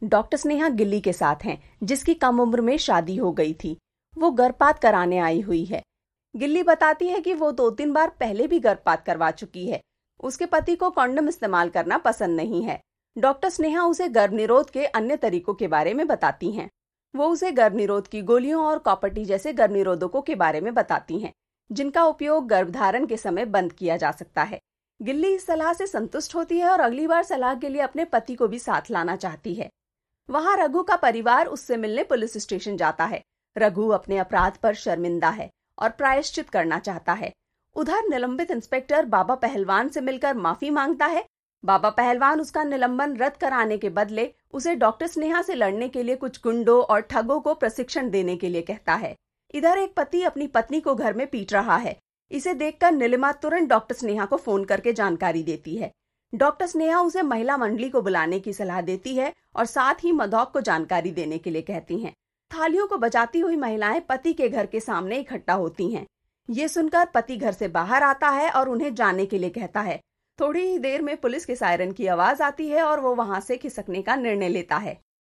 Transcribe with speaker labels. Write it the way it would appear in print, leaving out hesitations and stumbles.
Speaker 1: Doctor Sneha गिल्ली के साथ हैं, जिसकी कम उम्र में शादी हो गई थी। वो गर्भपात कराने आई हुई है। गिल्ली बताती है कि वो 2-3 बार पहले भी गर्भपात करवा चुकी है। उसके पति को कॉन्डम इस्तेमाल करना पसंद नहीं है। डॉक्टर स्नेहा उसे गर्भनिरोध के अन्य तरीकों के बारे में बताती हैं। वो उसे गर्भनिरोध की गोलियों और कॉपर्टी जैसे गर्भनिरोधकों के बारे में बताती हैं, जिनका उपयोग गर्भधारण के समय बंद किया जा सकता है। गिल्ली इस सलाह से संतुष्ट होती है और अगली बार सलाह के लिए अपने पति को भी साथ लाना चाहती है। वहां रघु का परिवार उससे मिलने पुलिस स्टेशन जाता है। रघु अपने अपराध पर शर्मिंदा है और प्रायश्चित करना चाहता है। उधर निलंबित इंस्पेक्टर बाबा पहलवान से मिलकर माफी मांगता है। बाबा पहलवान उसका निलंबन रद्द कराने के बदले उसे डॉक्टर स्नेहा से लड़ने के लिए कुछ गुंडों और ठगों को प्रशिक्षण देने के लिए कहता है। इधर एक पति अपनी पत्नी को घर में पीट रहा है। इसे देखकर नीलिमा तुरंत डॉक्टर स्नेहा को फोन करके जानकारी देती है। डॉक्टर स्नेहा उसे महिला मंडली को बुलाने की सलाह देती है और साथ ही मधौक को जानकारी देने के लिए कहती हैं। थालियों को बजाती हुई महिलाएं पति के घर के सामने इकट्ठा होती हैं। ये सुनकर पति घर से बाहर आता है और उन्हें जाने के लिए कहता है। थोड़ी ही देर में पुलिस के सायरन की आवाज आती है और वो वहां से खिसकने का निर्णय लेता है।